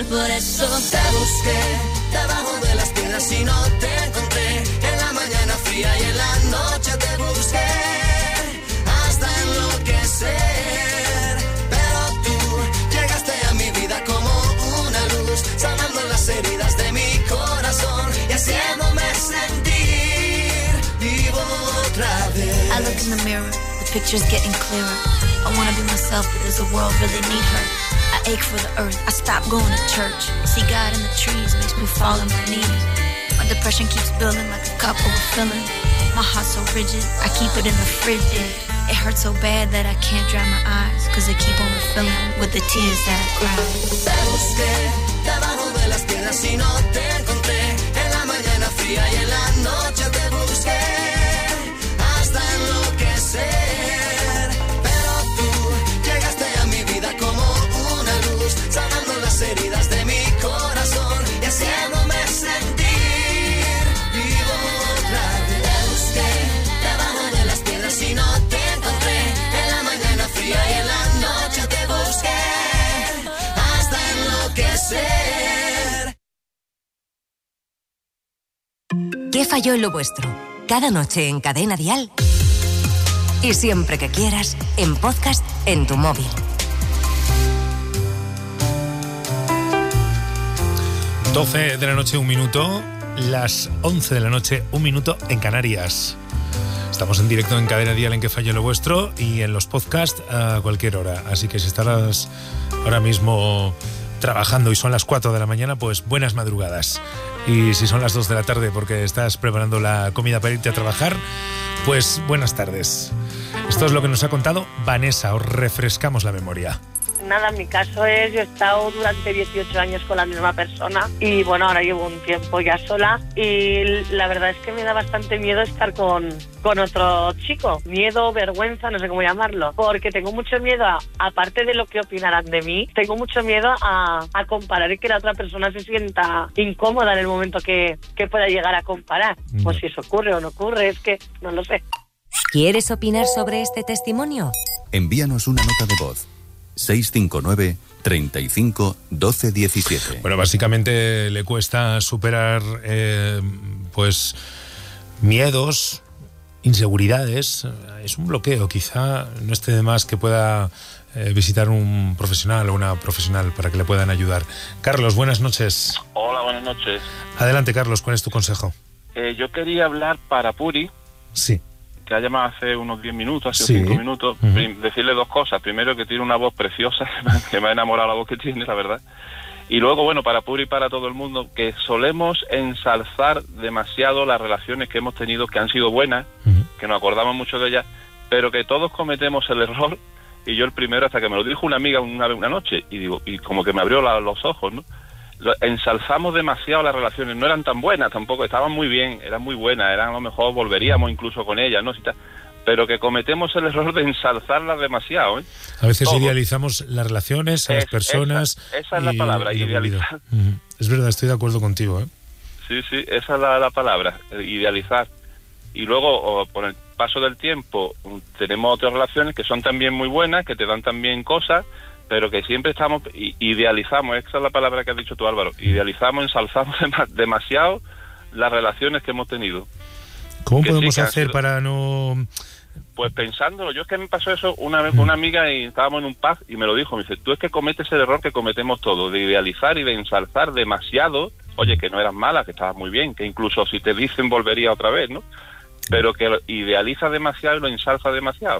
Por eso te busqué debajo de las piedras y no te encontré. En la mañana fría y en la noche te busqué hasta enloquecer. Pero tú llegaste a mi vida como una luz, sanando las heridas de mi corazón y haciéndome sentir vivo otra vez. I look in the mirror, the picture's getting clearer. I wanna be myself, but does the world really need her? I ache for the earth, I stop going to church. See God in the trees, makes me fall on my knees. My depression keeps building like a cup overfilling. My heart's so rigid, I keep it in the fridge. It hurts so bad that I can't dry my eyes, cause they keep on refilling with the tears that I cry. Te busqué debajo de las piedras y no te encontré. En la mañana fría y en la noche te busqué hasta enloquecer. Pero tú llegaste a mi vida como una luz, sanando las heridas de mi corazón y haciéndome sentir vivo otra vez. Te busqué debajo de las piedras y no te encontré. En la mañana fría y en la noche te busqué hasta enloquecer. ¿Qué falló en lo vuestro? Cada noche en Cadena Dial. Y siempre que quieras, en podcast en tu móvil. 12 de la noche, 1 minuto. Las 11 de la noche, 1 minuto en Canarias. Estamos en directo en Cadena Dial en Que Falló lo Vuestro y en los podcasts a cualquier hora. Así que si estás ahora mismo trabajando y son las 4 de la mañana, pues buenas madrugadas. Y si son las 2 de la tarde porque estás preparando la comida para irte a trabajar, pues buenas tardes. Esto es lo que nos ha contado Vanessa. Os refrescamos la memoria. Nada, mi caso es, yo he estado durante 18 años con la misma persona y bueno, ahora llevo un tiempo ya sola y la verdad es que me da bastante miedo estar con otro chico. Miedo, vergüenza, no sé cómo llamarlo, porque tengo mucho miedo, aparte de lo que opinarán de mí, tengo mucho miedo a comparar y que la otra persona se sienta incómoda en el momento que pueda llegar a comparar. Pues si eso ocurre o no ocurre, es que no lo sé. ¿Quieres opinar sobre este testimonio? Envíanos una nota de voz. 659 35 12 17. Bueno, básicamente le cuesta superar pues miedos, inseguridades. Es un bloqueo. Quizá no esté de más que pueda visitar un profesional o una profesional para que le puedan ayudar. Carlos, buenas noches. Hola, buenas noches. Adelante, Carlos, ¿cuál es tu consejo? Yo quería hablar para Puri. Sí. Que ha llamado hace unos 10 minutos, hace 5 minutos, decirle 2 cosas. Primero, que tiene una voz preciosa, que me ha enamorado la voz que tiene, la verdad. Y luego, bueno, para Puri y para todo el mundo, que solemos ensalzar demasiado las relaciones que hemos tenido, que han sido buenas, que nos acordamos mucho de ellas, pero que todos cometemos el error, y yo el primero, hasta que me lo dijo una amiga una noche, y digo, y como que me abrió los ojos, ¿no? Ensalzamos demasiado las relaciones, no eran tan buenas tampoco, estaban muy bien, eran muy buenas, a lo mejor volveríamos incluso con ellas, ¿no? Pero que cometemos el error de ensalzarlas demasiado, ¿eh? A veces idealizamos las relaciones, a las personas. Esa es la palabra, idealizar. Es verdad, estoy de acuerdo contigo, ¿eh? Sí, esa es la palabra, idealizar. Y luego, por el paso del tiempo, tenemos otras relaciones que son también muy buenas, que te dan también cosas, pero que siempre estamos, idealizamos, esa es la palabra que has dicho tú, Álvaro, idealizamos, ensalzamos demasiado las relaciones que hemos tenido. ¿Cómo podemos hacer para no...? Pues pensándolo, yo es que me pasó eso una vez con una amiga y estábamos en un pub y me lo dijo, me dice, tú es que cometes el error que cometemos todos, de idealizar y de ensalzar demasiado, oye, que no eras mala, que estabas muy bien, que incluso si te dicen volvería otra vez, ¿no? Pero que idealiza demasiado y lo ensalza demasiado.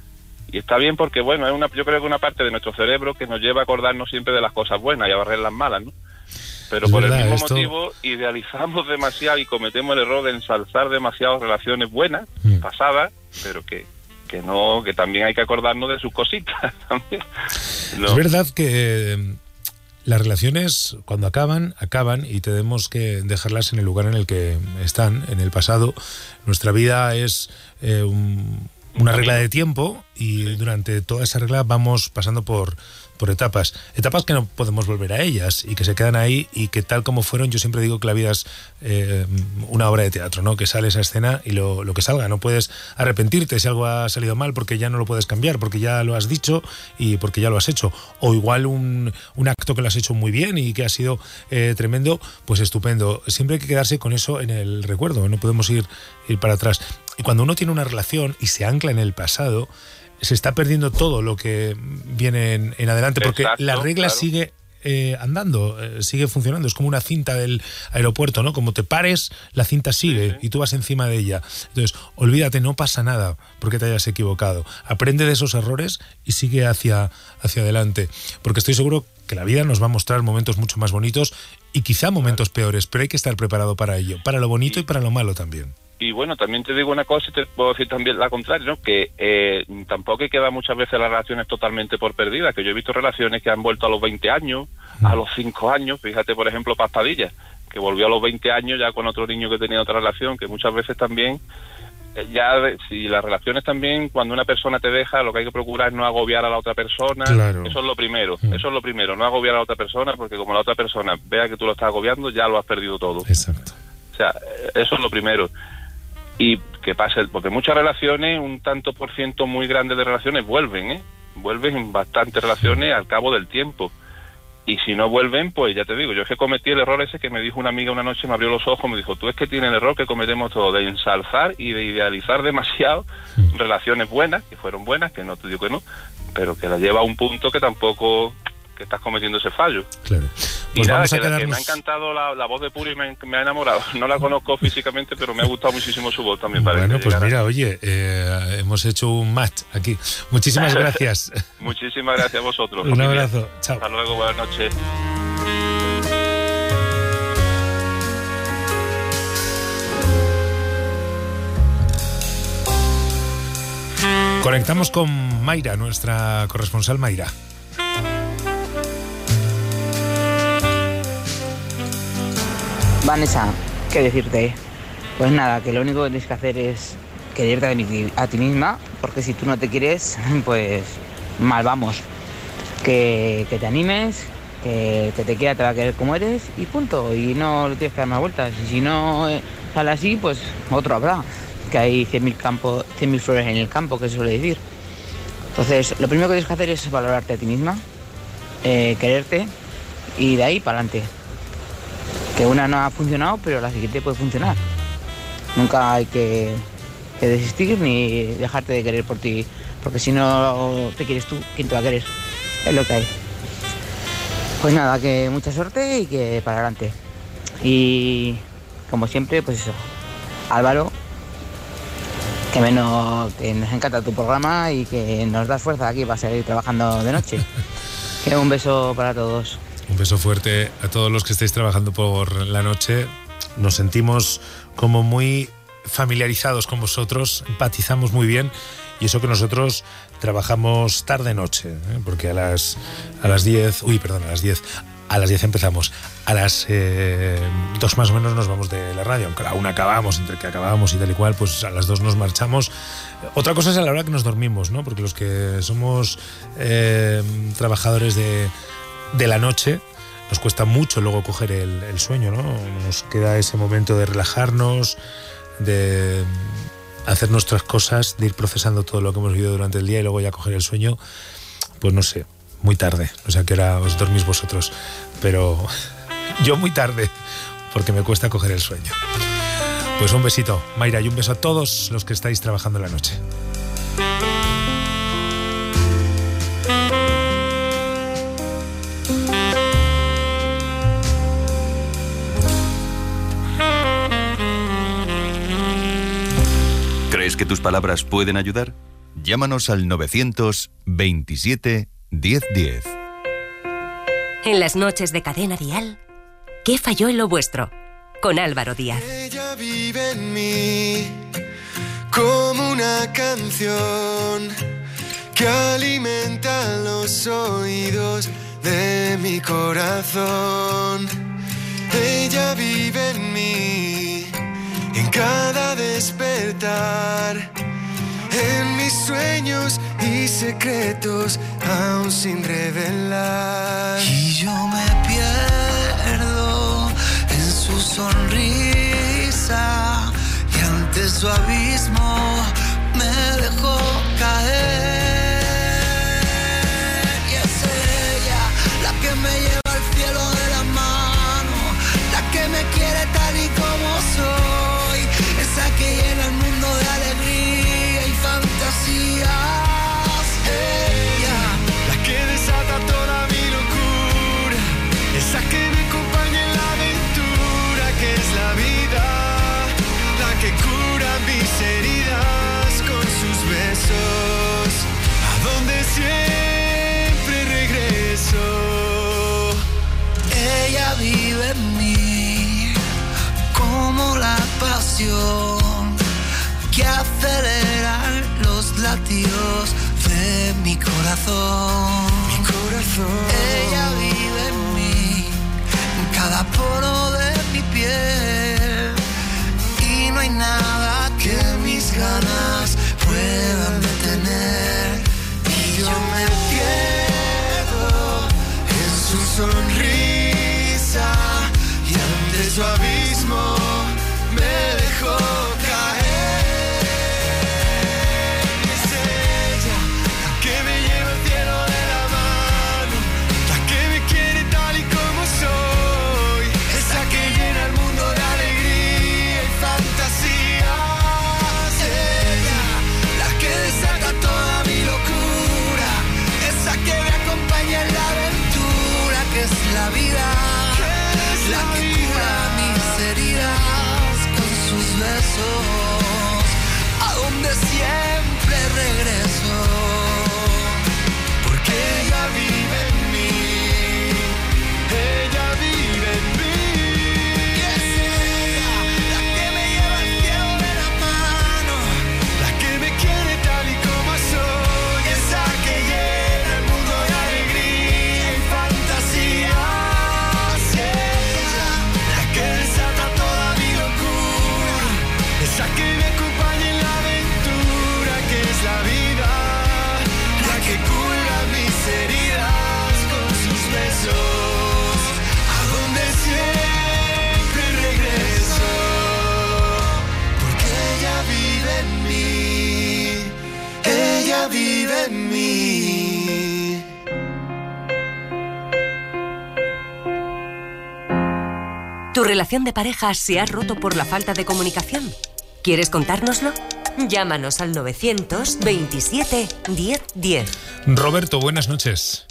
Y está bien porque, bueno, yo creo que una parte de nuestro cerebro que nos lleva a acordarnos siempre de las cosas buenas y a barrer las malas, ¿no? Pero por el mismo motivo idealizamos demasiado y cometemos el error de ensalzar demasiado relaciones buenas, pasadas, pero que también hay que acordarnos de sus cositas también, ¿no? Es verdad que las relaciones cuando acaban y tenemos que dejarlas en el lugar en el que están, en el pasado. Nuestra vida es una regla de tiempo y durante toda esa regla vamos pasando por por etapas que no podemos volver a ellas y que se quedan ahí, y que tal como fueron, yo siempre digo que la vida es una obra de teatro, ¿no? Que sale esa escena y lo que salga, no puedes arrepentirte si algo ha salido mal, porque ya no lo puedes cambiar, porque ya lo has dicho y porque ya lo has hecho, o igual un acto que lo has hecho muy bien y que ha sido tremendo, pues estupendo. Siempre hay que quedarse con eso en el recuerdo, no podemos ir para atrás. Y cuando uno tiene una relación y se ancla en el pasado, se está perdiendo todo lo que viene en adelante, porque exacto, la regla sigue andando, sigue funcionando. Es como una cinta del aeropuerto, ¿no? Como te pares, la cinta sigue y tú vas encima de ella. Entonces, olvídate, no pasa nada porque te hayas equivocado. Aprende de esos errores y sigue hacia adelante, porque estoy seguro que la vida nos va a mostrar momentos mucho más bonitos y quizá momentos peores, pero hay que estar preparado para ello, para lo bonito y para lo malo también. Y bueno, también te digo una cosa y te puedo decir también la contraria, ¿no? Que tampoco hay que dar muchas veces las relaciones totalmente por perdidas, que yo he visto relaciones que han vuelto a los 20 años, a los 5 años, fíjate por ejemplo Paz Padilla, que volvió a los 20 años ya con otro niño que tenía otra relación, que muchas veces también, si las relaciones también, cuando una persona te deja, lo que hay que procurar es no agobiar a la otra persona, claro. Eso es lo primero, no agobiar a la otra persona, porque como la otra persona vea que tú lo estás agobiando, ya lo has perdido todo. Exacto. O sea, eso es lo primero. Y que pase, porque muchas relaciones, un tanto por ciento muy grande de relaciones vuelven en bastantes relaciones al cabo del tiempo, y si no vuelven, pues ya te digo, yo es que cometí el error ese que me dijo una amiga una noche, me abrió los ojos, me dijo, tú es que tienes el error que cometemos todos, de ensalzar y de idealizar demasiado relaciones buenas, que fueron buenas, que no te digo que no, pero que la lleva a un punto que tampoco, que estás cometiendo ese fallo. Claro. Pues y nada, que me ha encantado la voz de Puri, me ha enamorado. No la conozco físicamente, pero me ha gustado muchísimo su voz también. Bueno, pues mira, oye, hemos hecho un match aquí. Muchísimas gracias. Muchísimas gracias a vosotros. Un abrazo. Chao. Hasta luego, buenas noches. Conectamos con Mayra, nuestra corresponsal Mayra. Vanessa, ¿qué decirte? Pues nada, que lo único que tienes que hacer es quererte a ti misma, porque si tú no te quieres, pues mal vamos. Que te animes, que te quiera, te va a querer como eres y punto. Y no le tienes que dar más vueltas. Y si no sale así, pues otro habrá. Que hay 100.000 flores en el campo, que se suele decir. Entonces, lo primero que tienes que hacer es valorarte a ti misma, quererte y de ahí para adelante. Que una no ha funcionado, pero la siguiente puede funcionar. Nunca hay que desistir ni dejarte de querer por ti, porque si no te quieres tú, ¿quién te va a querer? Es lo que hay. Pues nada, que mucha suerte y que para adelante. Y como siempre, pues eso, Álvaro, que nos encanta tu programa y que nos das fuerza aquí para seguir trabajando de noche. Que un beso para todos. Un beso fuerte a todos los que estáis trabajando por la noche. Nos sentimos como muy familiarizados con vosotros, empatizamos muy bien, y eso que nosotros trabajamos tarde-noche, porque a las 10 empezamos, a las 2 más o menos nos vamos de la radio, aunque a la 1 acabamos, entre que acabamos y tal y cual, pues a las 2 nos marchamos. Otra cosa es a la hora que nos dormimos, ¿no? Porque los que somos trabajadores de la noche, nos cuesta mucho luego coger el sueño, ¿no? Nos queda ese momento de relajarnos, de hacer nuestras cosas, de ir procesando todo lo que hemos vivido durante el día y luego ya coger el sueño, pues no sé, muy tarde, no sé a qué hora os dormís vosotros, pero yo muy tarde, porque me cuesta coger el sueño. Pues un besito, Mayra, y un beso a todos los que estáis trabajando en la noche. ¿Crees que tus palabras pueden ayudar? Llámanos al 927 1010. En las noches de Cadena Dial, ¿qué falló en lo vuestro? Con Álvaro Díaz. Ella vive en mí como una canción que alimenta los oídos de mi corazón. Ella vive en mí, en cada despertar, en mis sueños y secretos aún sin revelar. Y yo me pierdo en su sonrisa y ante su abismo me dejó caer. Y es ella la que me lleva al cielo de la mano, la que me quiere tal y como soy, esa que llena el mundo de alegría y fantasías. Ella, La que desata toda mi locura, esa que me acompaña en la aventura que es la vida, la que cura mis heridas con sus besos, a donde siempre regreso. ella vive en mí como la pasión que acelera los latidos de mi corazón. Mi corazón. Ella vive en mí, en cada poro de mi piel, y no hay nada que mis ganas puedan detener. Y yo me pierdo en su sonrisa y ante su abismo me dejó caer. Es ella la que me lleva al cielo de la mano, la que me quiere tal y como soy, esa que llena el mundo de alegría y fantasías. Ella, la que desata toda mi locura, esa que me acompaña en la aventura que es la vida, la que cura mis heridas con sus besos, a donde siempre regreso, Porque ella vive en mí, ella vive en mí. y es ella la que me lleva al cielo de la mano, La que me quiere tal y como soy, esa que llena el mundo de alegría y fantasías. Ella, la que desata toda mi locura, esa que me acompaña en la aventura que es la vida, la que cura mis heridas con sus besos, a donde siempre regreso. porque ella vive en mí, ella vive en mí. ¿Tu relación de pareja se ha roto por la falta de comunicación? ¿Quieres contárnoslo? Llámanos al 927 1010. Roberto, buenas noches.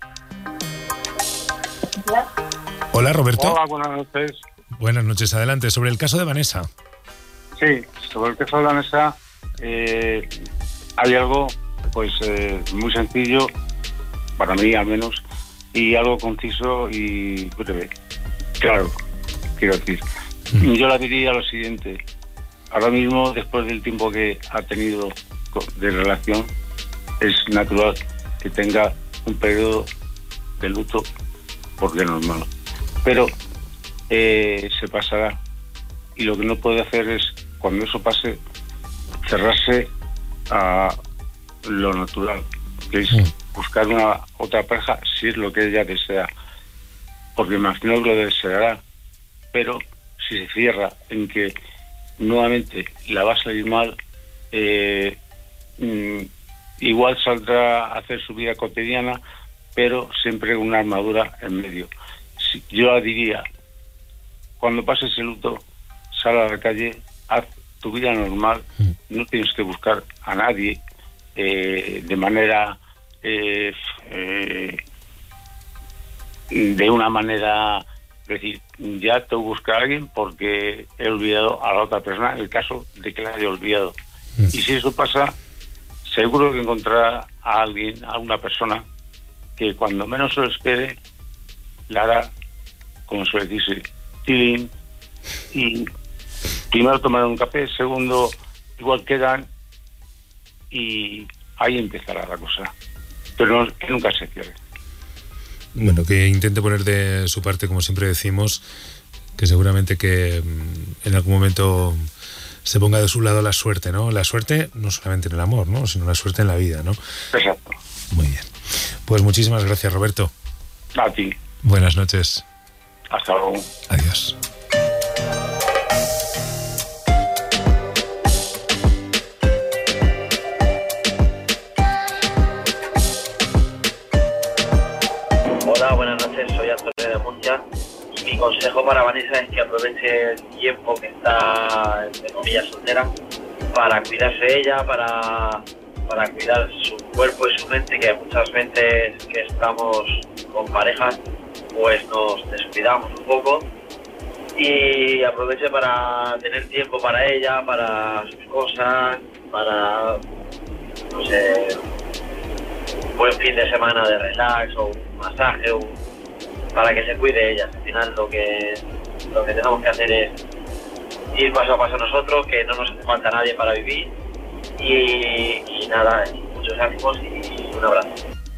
Hola, Roberto. Hola, buenas noches. Buenas noches, adelante. Sobre el caso de Vanessa. Sí, sobre el caso de Vanessa, hay algo pues muy sencillo, para mí al menos, y algo conciso y breve. Claro, quiero decir. Yo la diría lo siguiente. Ahora mismo, después del tiempo que ha tenido de relación, es natural que tenga un periodo de luto, porque es normal. Pero se pasará. Y lo que no puede hacer es, cuando eso pase, cerrarse a lo natural, que es buscar una otra pareja si es lo que ella desea. Porque imagino que lo deseará. Pero si se cierra en que nuevamente la va a salir mal, igual saldrá a hacer su vida cotidiana, pero siempre con una armadura en medio. Yo la diría, cuando pases el luto, sal a la calle, haz tu vida normal, no tienes que buscar a nadie de manera de una manera, decir, ya te busco a alguien porque he olvidado a la otra persona, en el caso de que la haya olvidado. Y si eso pasa, seguro que encontrará a alguien, a una persona que cuando menos se lo espere, la hará, como suele decirse, tiling, y primero tomarán un café, segundo igual quedan, y ahí empezará la cosa. Pero que nunca se cierre. Bueno, que intente poner de su parte, como siempre decimos, que seguramente que en algún momento se ponga de su lado la suerte, ¿no? La suerte no solamente en el amor, ¿no? Sino la suerte en la vida, ¿no? Exacto. Muy bien. Pues muchísimas gracias, Roberto. A ti. Buenas noches. Hasta luego. Adiós. Hola, buenas noches, soy Antonio de Murcia. Mi consejo para Vanessa es que aproveche el tiempo que está, entre comillas, soltera, para cuidarse ella, para cuidar su cuerpo y su mente, que muchas veces que estamos con parejas, pues nos descuidamos un poco, y aproveche para tener tiempo para ella, para sus cosas, para, no sé, un buen fin de semana de relax o un masaje, para que se cuide ella. Al final lo que tenemos que hacer es ir paso a paso nosotros, que no nos hace falta nadie para vivir, y nada, muchos ánimos y un abrazo.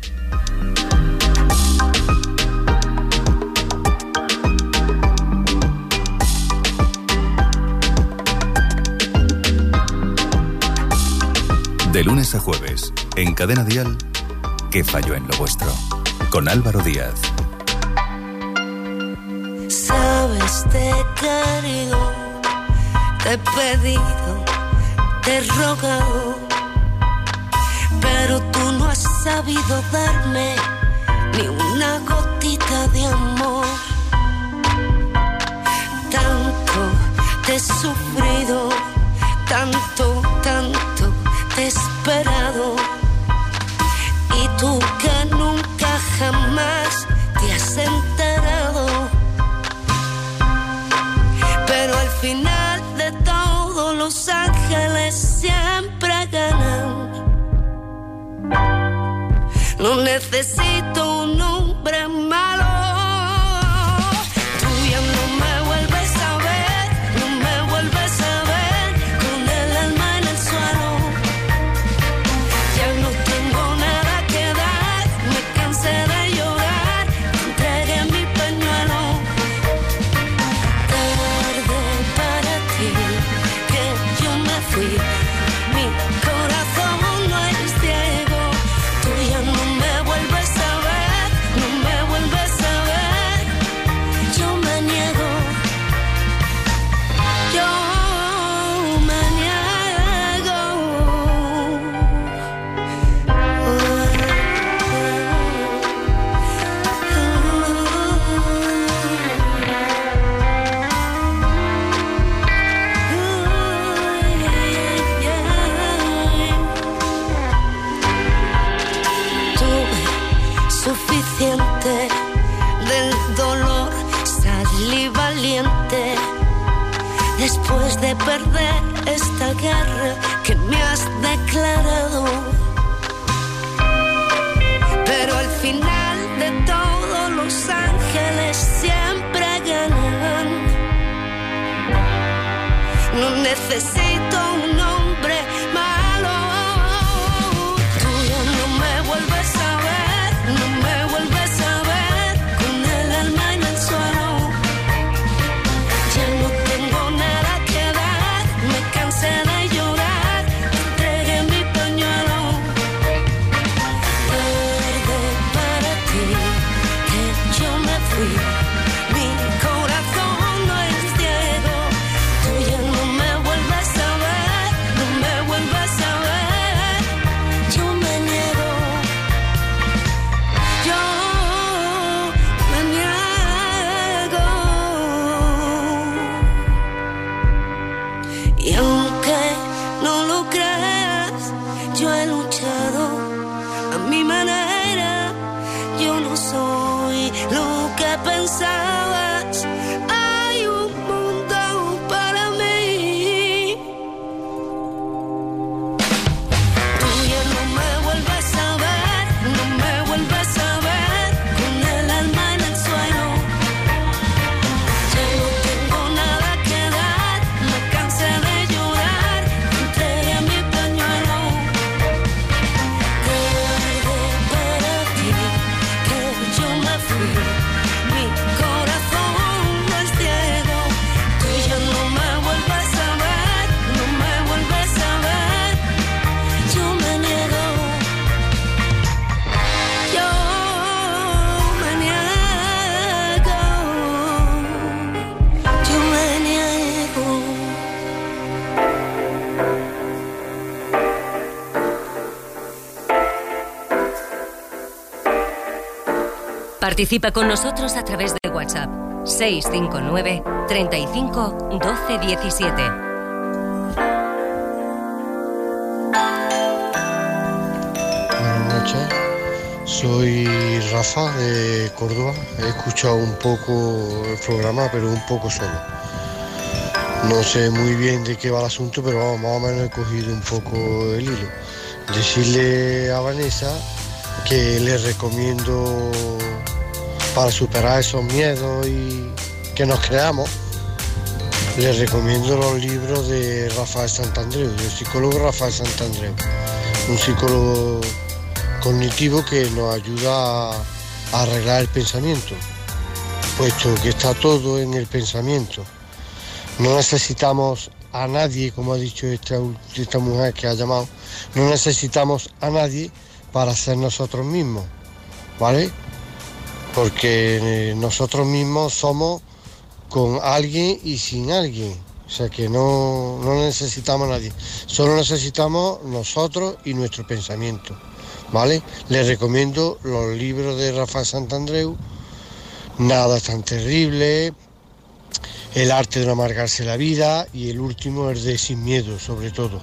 De lunes a jueves, en Cadena Dial, ¿Qué falló en lo vuestro? Con Álvaro Díaz. Sabes, te he querido, te he pedido, te he rogado, pero tú no has sabido darme ni una gotita de amor. Tanto te he sufrido, tanto te he esperado, y tú que nunca jamás te has enterado. Pero al final de todo los ángeles siempre ganan. No necesito un hombre malo. Tú ya no me vuelves a ver, no me vuelves a ver con el alma en el suelo. Ya no tengo nada que dar, me cansé de llorar, te entregué mi pañuelo. Tarde para ti, que yo me fui, mi corazón no es ciego. Tú ya no me vuelves a ver, no me vuelves a ver, yo me niego, yo me niego. Tuve suficiente del dolor, salí valiente después de perder esta guerra que me has declarado. Pero al final de todo los ángeles siempre ganan. No necesito un hombre malo. Tú ya no me vuelves a ver, no me vuelves a ver con el alma en el suelo. Ya no tengo nada que dar, me cansé de llorar, te entregué mi pañuelo. Tarde para ti, que yo me fui, mi corazón no es ciego. Tú ya no me vuelves a ver, no me vuelves a ver, yo me niego, yo me niego. Y aunque no lo creas, yo he luchado a mi manera. Yo no soy lo que pensabas. Hay un mundo para mí. Tú ya no me vuelves a ver, no me vuelves a ver con el alma en el suelo. Ya no tengo nada que dar, me cansé de llorar, te entregué mi pañuelo. Tarde para ti, que yo me fui, mi corazón Participa con nosotros a través de WhatsApp 659 35 12 17. Buenas noches, soy Rafa de Córdoba. He escuchado un poco el programa, pero un poco solo. No sé muy bien de qué va el asunto, pero vamos, más o menos he cogido un poco el hilo. Decirle a Vanessa que le recomiendo, para superar esos miedos y que nos creamos, le recomiendo los libros de Rafael Santandreu, del psicólogo Rafael Santandreu, un psicólogo cognitivo que nos ayuda a arreglar el pensamiento, puesto que está todo en el pensamiento. No necesitamos a nadie, como ha dicho esta mujer que ha llamado, no necesitamos a nadie para ser nosotros mismos, ¿vale? Porque nosotros mismos somos con alguien y sin alguien, o sea que no necesitamos a nadie, solo necesitamos nosotros y nuestro pensamiento, ¿vale? Les recomiendo los libros de Rafael Santandreu, Nada es tan terrible, El arte de no amargarse la vida y el último, el de Sin miedo, sobre todo.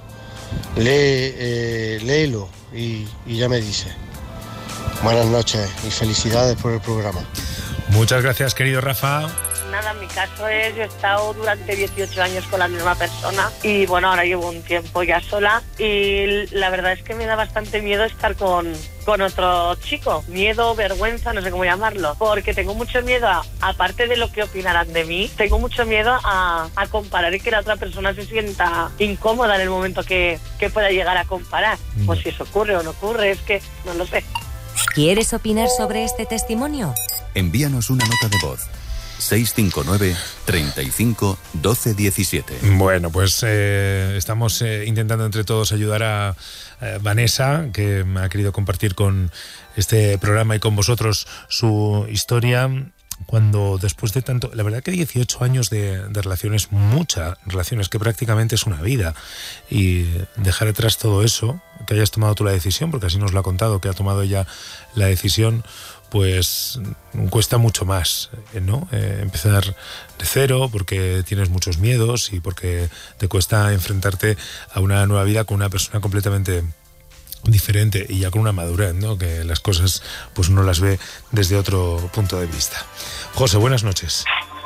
Léelo y ya me dice. Buenas noches y felicidades por el programa. Muchas gracias, querido Rafa. Nada, mi caso es, yo he estado durante 18 años con la misma persona y bueno, ahora llevo un tiempo ya sola y la verdad es que me da bastante miedo estar con otro chico. Miedo, vergüenza, no sé cómo llamarlo, porque tengo mucho miedo, aparte de lo que opinarán de mí, tengo mucho miedo a comparar y que la otra persona se sienta incómoda en el momento que pueda llegar a comparar. Pues si eso ocurre o no ocurre, es que no lo sé. ¿Quieres opinar sobre este testimonio? Envíanos una nota de voz. 659 35 12 17. Bueno, pues estamos intentando entre todos ayudar a Vanessa, que ha querido compartir con este programa y con vosotros su historia, cuando después de tanto, la verdad que 18 años de relaciones, muchas relaciones, que prácticamente es una vida, y dejar atrás todo eso, que hayas tomado tú la decisión, porque así nos lo ha contado, que ha tomado ella la decisión, pues cuesta mucho más, ¿no? Empezar de cero, porque tienes muchos miedos y porque te cuesta enfrentarte a una nueva vida con una persona completamente diferente y ya con una madurez, ¿no? Que las cosas pues uno las ve desde otro punto de vista. José, buenas noches.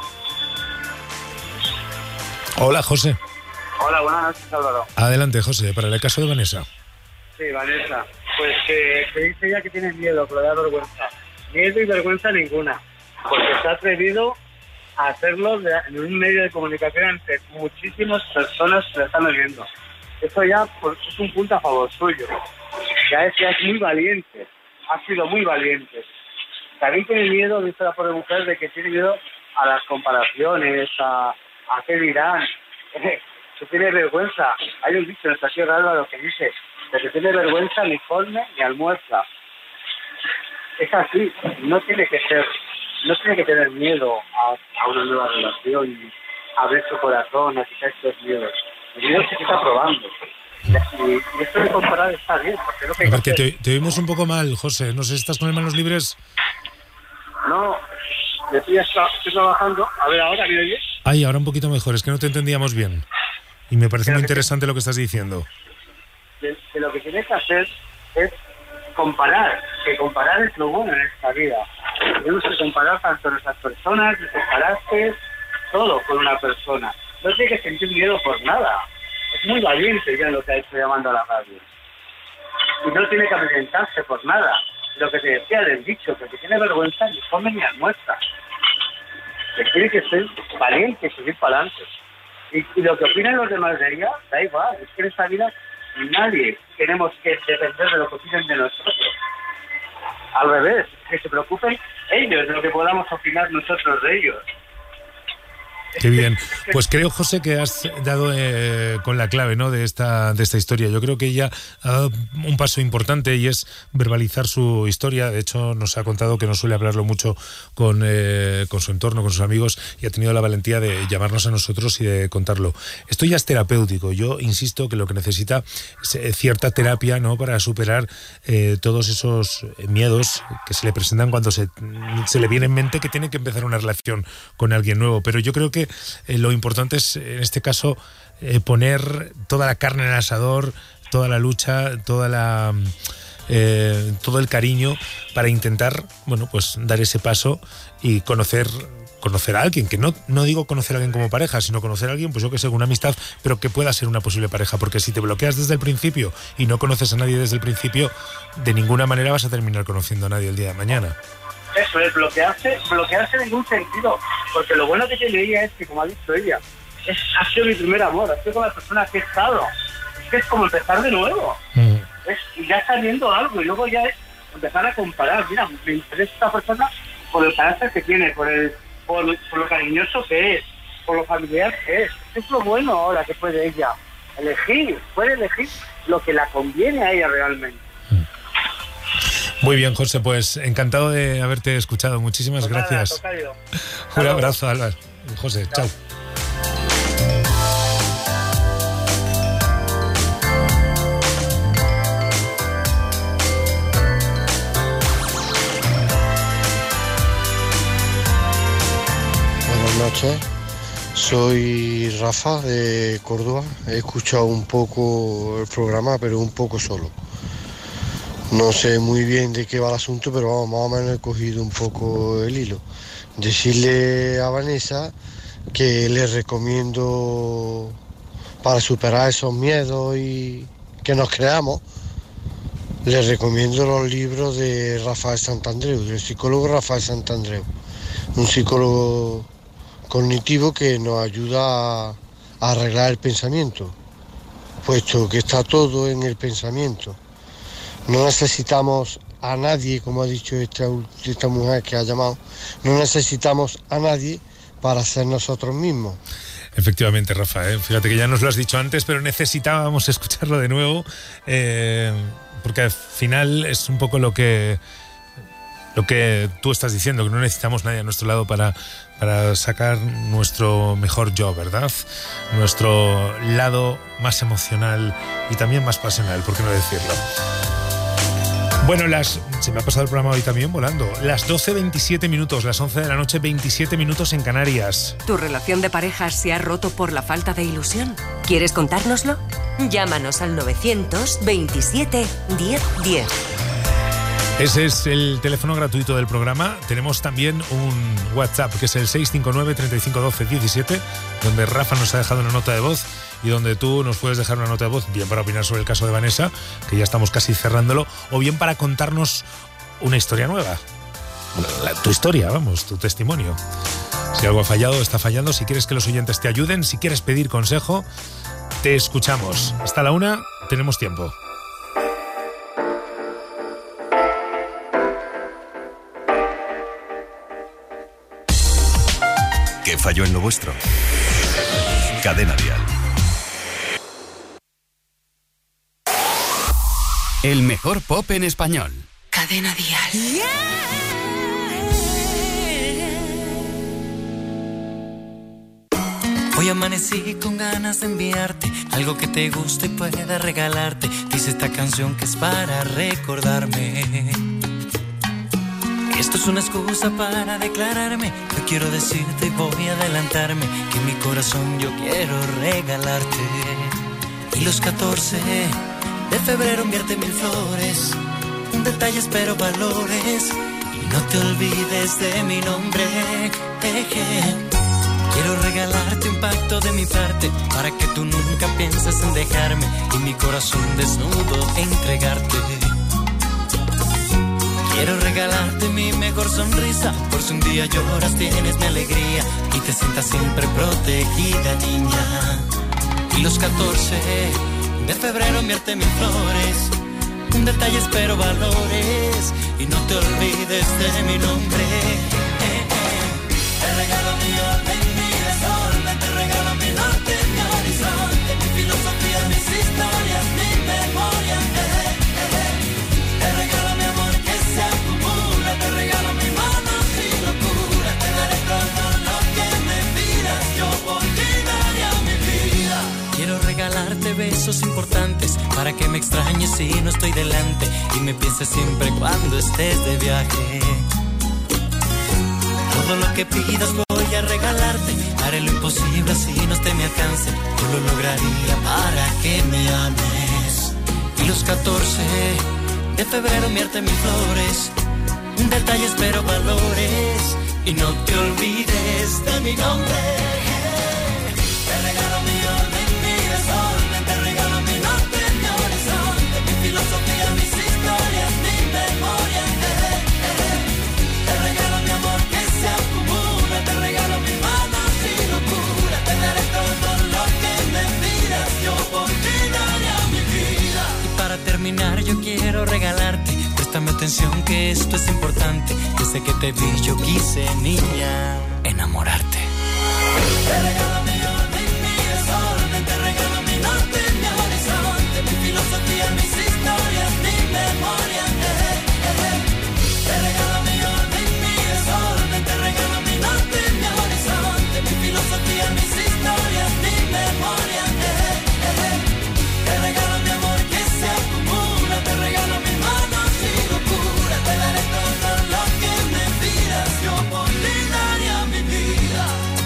Hola, José. Hola, buenas noches, Álvaro. Adelante, José, para el caso de Vanessa. Sí, Vanessa. Pues que dice ella que tiene miedo, pero le da vergüenza. Miedo y vergüenza ninguna, porque se ha atrevido a hacerlo en un medio de comunicación ante muchísimas personas que la están oyendo. Eso ya pues, es un punto a favor suyo. Ya es muy valiente, ha sido muy valiente. También tiene miedo, dice la pobre mujer, de que tiene miedo a las comparaciones, a qué dirán. Se tiene vergüenza. Hay un dicho en esta tierra, Álvaro, que dice que se tiene vergüenza ni come ni almuerza. Es así, no tiene que tener miedo a una nueva relación y abrir su corazón, a quitar estos miedos. El miedo se está probando. Y esto de comparar está bien, porque es lo que hay que hacer. Te oímos un poco mal, José. No sé si estás con las manos libres. No, estoy trabajando. A ver, ahora me oyes. Ay, ahora un poquito mejor, es que no te entendíamos bien. Y me parece muy interesante lo que estás diciendo. Que lo que tienes que hacer es comparar, que comparar es lo bueno en esta vida. Tenemos que comparar tanto nuestras personas, de compararse todo con una persona. No tiene que sentir miedo por nada. Es muy valiente ya lo que ha hecho llamando a la radio. Y no tiene que amedrentarse por nada. Lo que te decía del dicho, que el que tiene vergüenza ni come ni almuerza. Que tiene que ser valiente y seguir para adelante. Y lo que opinan los demás de ella, da igual. Es que en esta vida nadie tenemos que depender de lo que opinen de nosotros. Al revés, que se preocupen ellos de lo que podamos opinar nosotros de ellos. Qué bien. Pues creo, José, que has dado con la clave, ¿no?, de esta historia. Yo creo que ella ha dado un paso importante y es verbalizar su historia. De hecho, nos ha contado que no suele hablarlo mucho con su entorno, con sus amigos, y ha tenido la valentía de llamarnos a nosotros y de contarlo. Esto ya es terapéutico. Yo insisto que lo que necesita es cierta terapia, ¿no?, para superar todos esos miedos que se le presentan cuando se le viene en mente que tiene que empezar una relación con alguien nuevo. Pero yo creo que lo importante es, en este caso, poner toda la carne en el asador, toda la lucha, todo el cariño para intentar, bueno, pues dar ese paso y conocer a alguien, que no digo conocer a alguien como pareja, sino conocer a alguien, pues yo que sé, una amistad, pero que pueda ser una posible pareja, porque si te bloqueas desde el principio y no conoces a nadie desde el principio, de ninguna manera vas a terminar conociendo a nadie el día de mañana. Eso es, bloquearse en ningún sentido, porque lo bueno que yo leía es que, como ha dicho ella, ha sido mi primer amor, ha sido con la persona que he estado, es que es como empezar de nuevo, y ya sabiendo algo, y luego ya es empezar a comparar. Mira, me interesa esta persona por el carácter que tiene, por lo cariñoso que es, por lo familiar que es. Es lo bueno ahora que puede ella puede elegir lo que la conviene a ella realmente. Muy bien, José, pues encantado de haberte escuchado. Muchísimas gracias. Un abrazo, Álvaro. José, chao. Buenas noches, soy Rafa de Córdoba. He escuchado un poco el programa, pero un poco solo. No sé muy bien de qué va el asunto, pero vamos, más o menos he cogido un poco el hilo. Decirle a Vanessa que le recomiendo, para superar esos miedos y que nos creamos, le recomiendo los libros de Rafael Santandreu, del psicólogo Rafael Santandreu, un psicólogo cognitivo que nos ayuda a arreglar el pensamiento, puesto que está todo en el pensamiento. No necesitamos a nadie, como ha dicho esta mujer que ha llamado, no necesitamos a nadie para ser nosotros mismos. Efectivamente, Rafa, fíjate que ya nos lo has dicho antes, pero necesitábamos escucharlo de nuevo, porque al final es un poco lo que tú estás diciendo, que no necesitamos nadie a nuestro lado para sacar nuestro mejor yo, ¿verdad? Nuestro lado más emocional y también más pasional, ¿por qué no decirlo? Bueno, se me ha pasado el programa hoy también volando. Las 12:27 minutos, las 11 de la noche, 27 minutos en Canarias. ¿Tu relación de pareja se ha roto por la falta de ilusión? ¿Quieres contárnoslo? Llámanos al 927 1010. Ese es el teléfono gratuito del programa. Tenemos también un WhatsApp, que es el 659 35 12 17, donde Rafa nos ha dejado una nota de voz y donde tú nos puedes dejar una nota de voz, bien para opinar sobre el caso de Vanessa, que ya estamos casi cerrándolo, o bien para contarnos una historia nueva. Tu historia, vamos, tu testimonio. Si algo ha fallado, está fallando. Si quieres que los oyentes te ayuden, si quieres pedir consejo, te escuchamos. Hasta la 1 tenemos tiempo. ¿Qué falló en lo vuestro? Cadena Dial. El mejor pop en español. Cadena Dial. Hoy amanecí con ganas de enviarte algo que te guste y pueda regalarte. Dice esta canción que es para recordarme. Esto es una excusa para declararme. Yo quiero decirte y voy a adelantarme que en mi corazón yo quiero regalarte. Y los 14 de febrero enviarte 1000 flores, un detalle espero valores y no te olvides de mi nombre. Quiero regalarte un pacto de mi parte para que tú nunca pienses en dejarme y mi corazón desnudo entregarte. Quiero regalarte mi mejor sonrisa, por si un día lloras tienes mi alegría y te sientas siempre protegida, niña. Y los 14 de febrero enviarte 1000 flores, un detalle espero valores y no te olvides de mi nombre. El regalo mío de mi tesoro. avisos importantes para que me extrañes si no estoy delante y me pienses siempre cuando estés de viaje. Todo lo que pidas voy a regalarte, haré lo imposible así no esté mi alcance, yo lo lograría para que me ames. Y los 14 de febrero enviarte mil flores, detalles pero valores, y no te olvides de mi nombre. Te regalo mi orden, mi desorden, te regalo mi norte, mi horizonte, mi filosofía, mis historias, mi memoria. Te regalo mi amor que se acumula, te regalo mis manos y locura, te daré todo lo que me pidas, yo por ti daría mi vida. Y para terminar yo quiero regalarte, préstame atención que esto es importante, desde que te vi yo quise, niña, enamorarte. Te regalo mi orden, mi desorden, te regalo mi norte, mi horizonte, mi filosofía, mis historias, mi memoria. Te regalo mi orden, mi desorden, te regalo mi norte, mi horizonte, mi filosofía, mis historias, mi memoria. Te regalo mi amor que se acumula, te regalo mis manos y locura, te daré todo lo que me pidas, yo por ti daría mi vida.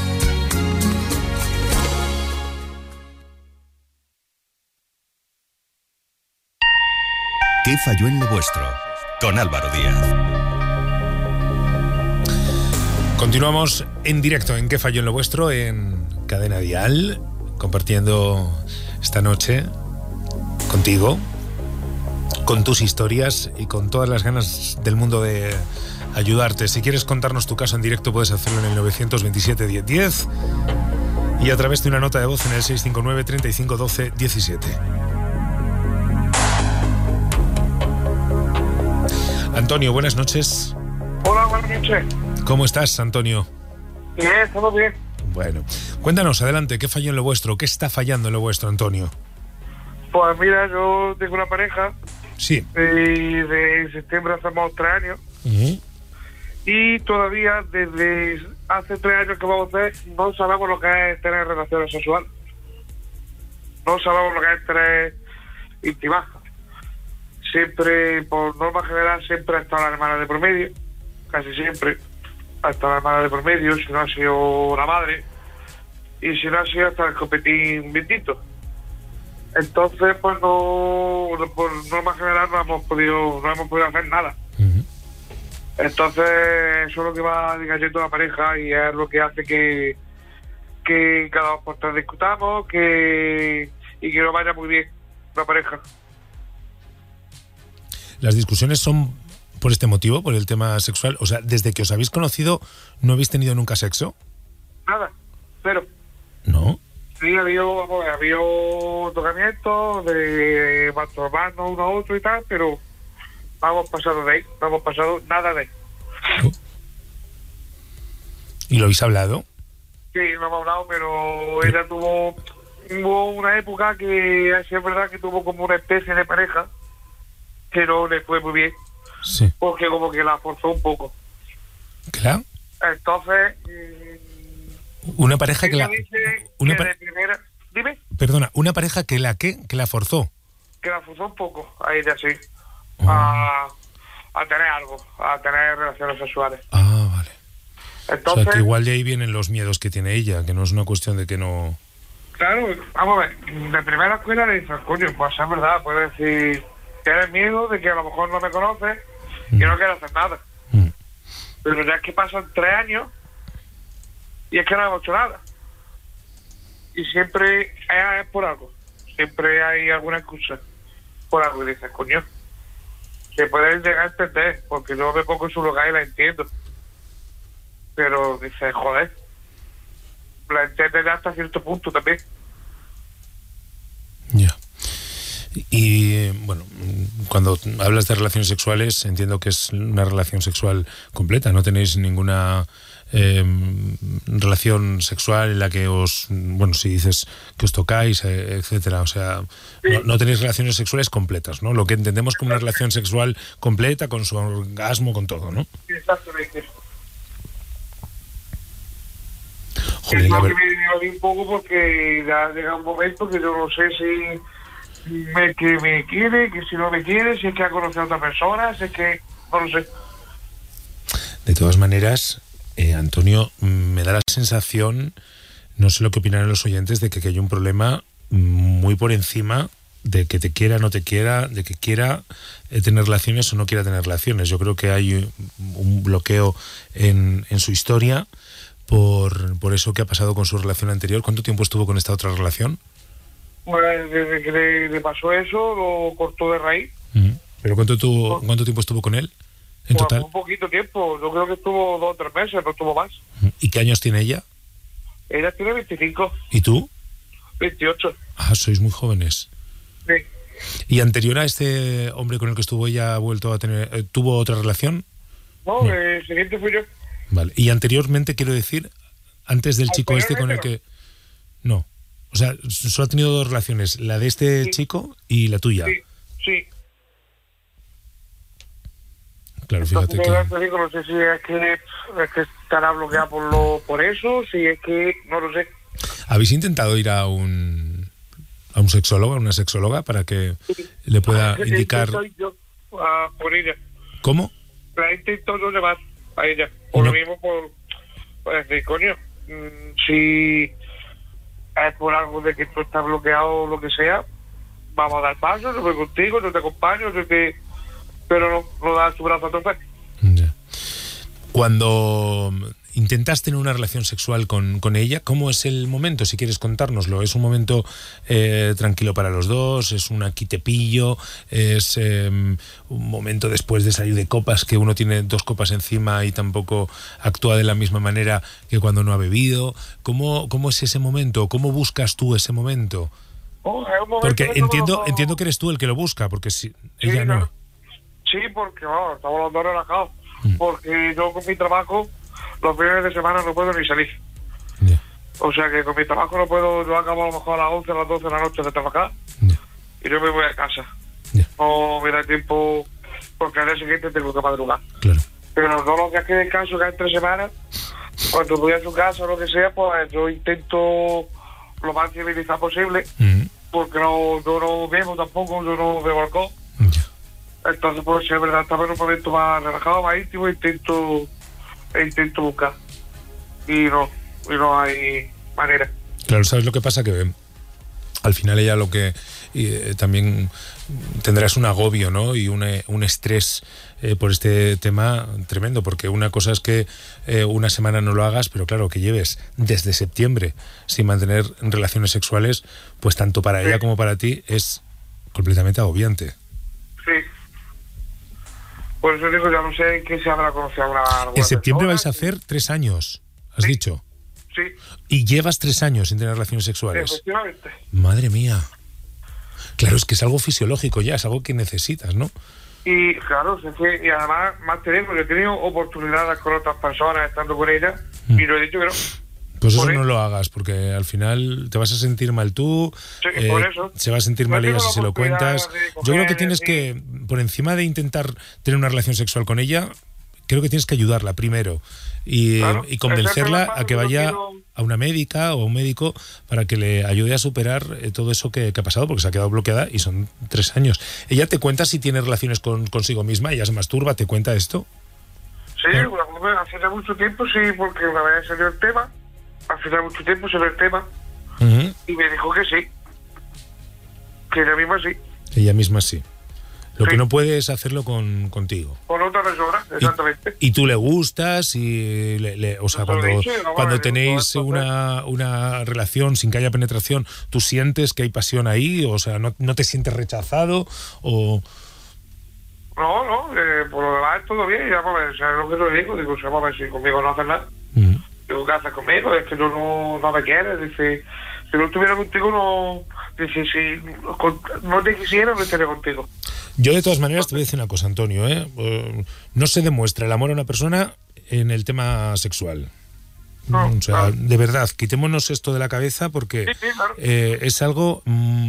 ¿Qué falló en lo vuestro? Con Álvaro Díaz. Continuamos en directo en ¿Qué falló en lo vuestro? En Cadena Dial, compartiendo esta noche contigo, con tus historias y con todas las ganas del mundo de ayudarte. Si quieres contarnos tu caso en directo puedes hacerlo en el 927 1010 y a través de una nota de voz en el 659 35 12 17. Antonio, buenas noches. Hola, buenas noches. ¿Cómo estás, Antonio? Bien, todo bien. Bueno, cuéntanos, adelante, ¿qué falló en lo vuestro? ¿Qué está fallando en lo vuestro, Antonio? Pues mira, yo tengo una pareja. Sí. De septiembre hacemos 3 años. Y todavía desde hace 3 años que vamos a hacer, no sabemos lo que es tener relaciones sexuales. No sabemos lo que es tener intimidad. Siempre, por norma general, siempre ha estado la hermana de por medio. Casi siempre ha estado la hermana de por medio, si no ha sido la madre. Y si no ha sido hasta el copetín bendito. Entonces, pues no, por norma general no hemos podido hacer nada. Entonces, eso es lo que va cayendo la pareja y es lo que hace que cada 2 por 3 discutamos y que no vaya muy bien la pareja. ¿Las discusiones son por este motivo, por el tema sexual? O sea, desde que os habéis conocido, ¿no habéis tenido nunca sexo? Nada, cero. ¿No? Sí, había tocamientos de masturbarnos uno a otro y tal, pero no hemos pasado de ahí, no hemos pasado nada de ahí. ¿Y lo habéis hablado? Sí, lo hemos hablado, pero ella hubo una época que sí es verdad que tuvo como una especie de pareja que no le fue muy bien. Sí. Porque como que la forzó un poco. Claro. Entonces... Una pareja que la... Dime. Perdona, una pareja que la forzó. Que la forzó un poco a ella, sí. A tener algo, a tener relaciones sexuales. Ah, vale. Entonces, o sea, que igual de ahí vienen los miedos que tiene ella, que no es una cuestión de que no... Claro, vamos a ver, de primera escuela le dices, coño, pues es verdad, puedes decir, tienes miedo de que a lo mejor no me conoces y no quieres hacer nada. Pero ya es que pasan 3 años y es que no hemos hecho nada. Y siempre es por algo, siempre hay alguna excusa por algo y dices, coño, se puede llegar a entender, porque yo me pongo en su lugar y la entiendo. Pero dices, joder, la entiendes hasta cierto punto también. Ya. Y bueno, cuando hablas de relaciones sexuales, entiendo que es una relación sexual completa, no tenéis ninguna relación sexual en la que si dices que os tocáis, etcétera, o sea, no tenéis relaciones sexuales completas, ¿no? Lo que entendemos como una relación sexual completa, con su orgasmo, con todo, ¿no? Exactamente. Joder, es lo que me dio un poco porque ya llega un momento que yo no sé si que me quiere, que si no me quiere, si es que ha conocido a otra persona, si es que no lo sé. De todas maneras, Antonio, me da la sensación, no sé lo que opinarán los oyentes, de que hay un problema muy por encima de que te quiera, no te quiera, de que quiera tener relaciones o no quiera tener relaciones. Yo creo que hay un bloqueo en su historia por eso que ha pasado con su relación anterior. ¿Cuánto tiempo estuvo con esta otra relación? Pues desde que le pasó eso, lo cortó de raíz. ¿Pero cuánto tiempo estuvo con él en Pues total? un poquito tiempo, yo creo que estuvo 2 o 3 meses, no estuvo más. ¿Y qué años tiene ella? Ella tiene 25, ¿Y tú? 28. Ah, sois muy jóvenes. Sí. ¿Y anterior a este hombre con el que estuvo ella ha vuelto a tener, tuvo otra relación? No, el siguiente fui yo. Vale. Y anteriormente, quiero decir, antes del chico este con el que... No. O sea, solo ha tenido 2 relaciones, la de este chico y la tuya. Sí. Claro, fíjate que... No sé si es que estará bloqueado por eso, si es que... No lo sé. ¿Habéis intentado ir a un sexólogo, a una sexóloga, para que le pueda indicar... Soy yo, por ella. ¿Cómo? La intento yo llevar a ella. Por lo mismo, por decir, coño, si es por algo de que tú estás bloqueado o lo que sea, vamos a dar paso, yo voy contigo, yo te acompaño, pero no das tu brazo a torcer. Cuando intentas tener una relación sexual con ella, ¿cómo es el momento? Si quieres contárnoslo. ¿Es un momento tranquilo para los dos? ¿Es un aquí te pillo? ¿Es un momento después de salir de copas que uno tiene 2 copas encima y tampoco actúa de la misma manera que cuando no ha bebido? ¿Cómo es ese momento? ¿Cómo buscas tú ese momento? Porque entiendo que eres tú el que lo busca, porque si ella no. Sí, porque estamos los dos relajados. Porque yo con mi trabajo los fines de semana no puedo ni salir. O sea que con mi trabajo no puedo, yo acabo a lo mejor a las 11, a las 12 de la noche de trabajar y yo me voy a casa. No me da tiempo porque al día siguiente tengo que madrugar. Pero no lo que quede en caso que entre semanas, cuando voy a su casa o lo que sea, pues yo intento lo más civilizado posible, porque yo no bebo tampoco, yo no bebo alcohol. Entonces, pues si es verdad, estaba en un momento más relajado, más íntimo, intento buscar. Y no hay manera. Claro, ¿sabes lo que pasa? Que al final ella lo que también tendrás un agobio, ¿no? Y un estrés por este tema tremendo, porque una cosa es que una semana no lo hagas, pero claro, que lleves desde septiembre sin mantener relaciones sexuales, pues tanto para ella como para ti es completamente agobiante. Sí. Por eso digo, ya no sé en qué se habrá conocido alguna En septiembre vais a hacer 3 años, has dicho. Sí. Y llevas 3 años sin tener relaciones sexuales. Efectivamente. Madre mía. Claro, es que es algo fisiológico ya, es algo que necesitas, ¿no? Y claro, y además, más te digo, yo he tenido oportunidades con otras personas estando con ellas y lo he dicho que no. Pues eso no lo hagas, porque al final te vas a sentir mal tú, por eso. se va a sentir mal ella si se lo cuentas. Yo creo que tienes que, por encima de intentar tener una relación sexual con ella, creo que tienes que ayudarla primero y convencerla a que vaya a una médica o a un médico para que le ayude a superar todo eso que ha pasado, porque se ha quedado bloqueada y son 3 años. ¿Ella te cuenta si tiene relaciones consigo misma? ¿Ella se masturba? ¿Te cuenta esto? Sí, hace ya mucho tiempo sí, porque una vez salió el tema. Hace ya mucho tiempo se ve el tema y me dijo que sí, que ella misma sí. Ella misma sí. Lo que no puede es hacerlo contigo. Con otra persona, exactamente. Y tú le gustas y o sea, cuando tenéis una relación sin que haya penetración, ¿tú sientes que hay pasión ahí? O sea, ¿no te sientes rechazado? O... No, por lo demás todo bien. Ya, pues, ¿sabes lo que te digo? Digo, vamos a ver si conmigo no haces nada. Digo, ¿qué haces conmigo? Es que no me quieres. Dice, si no estuviera contigo, no... Dice, si no te quisiera, no estaría contigo. Yo de todas maneras te voy a decir una cosa, Antonio, no se demuestra el amor a una persona en el tema sexual. O sea, de verdad, quitémonos esto de la cabeza porque claro. Es algo...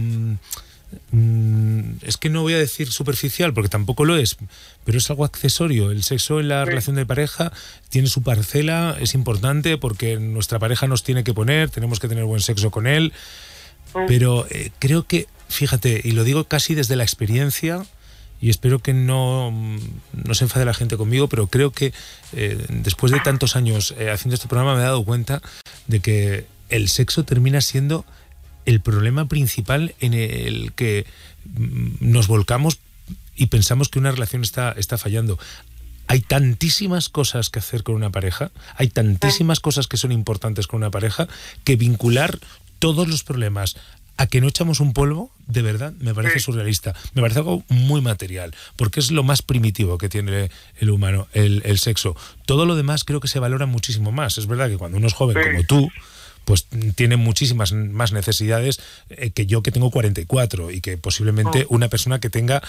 es que no voy a decir superficial porque tampoco lo es, pero es algo accesorio. El sexo en la relación de pareja tiene su parcela, es importante porque nuestra pareja nos tiene que poner, tenemos que tener buen sexo con él, pero creo que fíjate, y lo digo casi desde la experiencia, y espero que no se enfade la gente conmigo, pero creo que después de tantos años haciendo este programa me he dado cuenta de que el sexo termina siendo el problema principal en el que nos volcamos y pensamos que una relación está fallando. Hay tantísimas cosas que hacer con una pareja, hay tantísimas cosas que son importantes con una pareja, que vincular todos los problemas a que no echamos un polvo, de verdad, me parece surrealista. Me parece algo muy material, porque es lo más primitivo que tiene el humano, el sexo. Todo lo demás creo que se valora muchísimo más. Es verdad que cuando uno es joven como tú, pues tiene muchísimas más necesidades que yo, que tengo 44, y que posiblemente una persona que tenga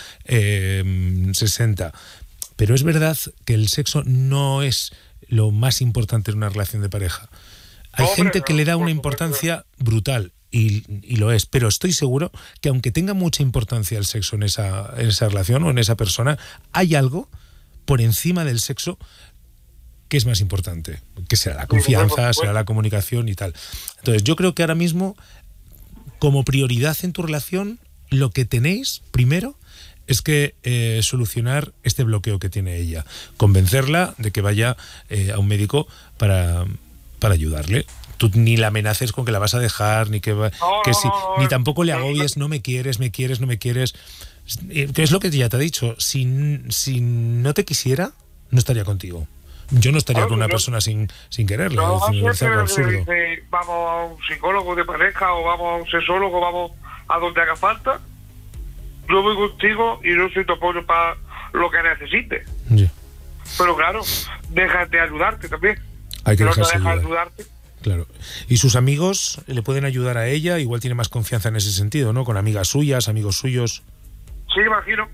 60. Pero es verdad que el sexo no es lo más importante en una relación de pareja. Hay gente que le da una importancia brutal, y lo es, pero estoy seguro que aunque tenga mucha importancia el sexo en esa relación o en esa persona, hay algo por encima del sexo que es más importante, que será la confianza, será la comunicación y tal. Entonces yo creo que ahora mismo, como prioridad en tu relación, lo que tenéis primero es que solucionar este bloqueo que tiene ella, convencerla de que vaya a un médico para ayudarle. Tú ni la amenaces con que la vas a dejar, ni ni tampoco le agobies, no me quieres, no me quieres. Que es lo que ya te ha dicho, si no te quisiera, no estaría contigo. Yo no estaría con una persona sin quererla. Es algo absurdo. Vamos a un psicólogo de pareja, o vamos a un sexólogo, vamos a donde haga falta. Yo voy contigo y yo soy tu apoyo para lo que necesites. Yeah. Pero claro, déjate ayudarte también. Hay que dejarse ayudarte. Claro. ¿Y sus amigos le pueden ayudar a ella? Igual tiene más confianza en ese sentido, ¿no? Con amigas suyas, amigos suyos. Sí, imagino.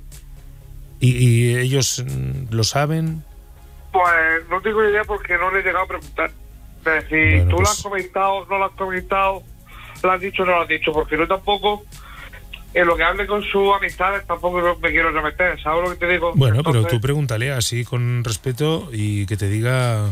¿Y ellos lo saben? Pues no tengo idea, porque no le he llegado a preguntar. Es decir, bueno, tú pues... lo has comentado, no lo has comentado, lo has dicho, no lo has dicho, porque yo tampoco, en lo que hable con sus amistades, tampoco me quiero remeter, ¿sabes lo que te digo? Bueno, entonces... pero tú pregúntale así con respeto y que te diga...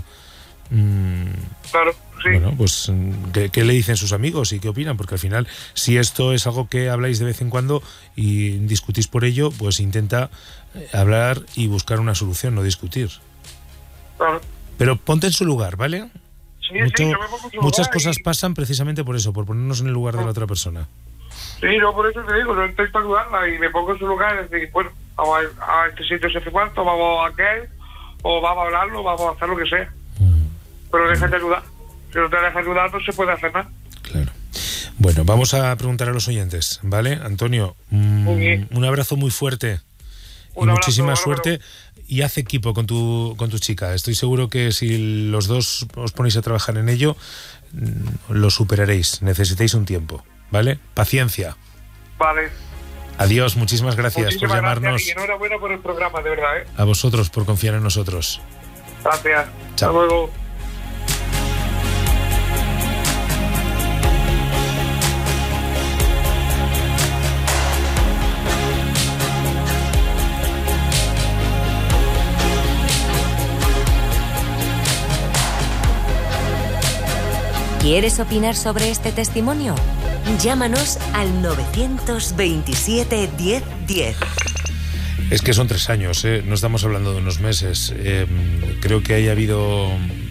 Claro, sí. Bueno, pues ¿qué le dicen sus amigos y qué opinan? Porque al final, si esto es algo que habláis de vez en cuando y discutís por ello, pues intenta hablar y buscar una solución, no discutir. Claro. Pero ponte en su lugar, ¿vale? Sí, yo me pongo en su muchas lugar cosas pasan precisamente por eso, por ponernos en el lugar de la otra persona. Sí, yo por eso te digo, yo intento ayudarla y me pongo en su lugar y decir, bueno, vamos a este sitio, ese cuarto, vamos a aquel, o vamos a hablarlo, vamos a hacer lo que sea. Pero déjate ayudar. Si no te dejas ayudar, no se puede hacer nada. Claro. Bueno, vamos a preguntar a los oyentes, ¿vale? Antonio, un abrazo muy fuerte y muchísima suerte, y haz equipo con tu chica. Estoy seguro que si los dos os ponéis a trabajar en ello, lo superaréis. Necesitáis un tiempo, ¿vale? Paciencia. Vale. Adiós, muchísimas gracias por llamarnos. Gracias, y enhorabuena por el programa, de verdad, ¿eh? A vosotros por confiar en nosotros. Gracias. Chao. Hasta luego. ¿Quieres opinar sobre este testimonio? Llámanos al 927 1010. Es que son 3 años, ¿eh? No estamos hablando de unos meses. Creo que haya habido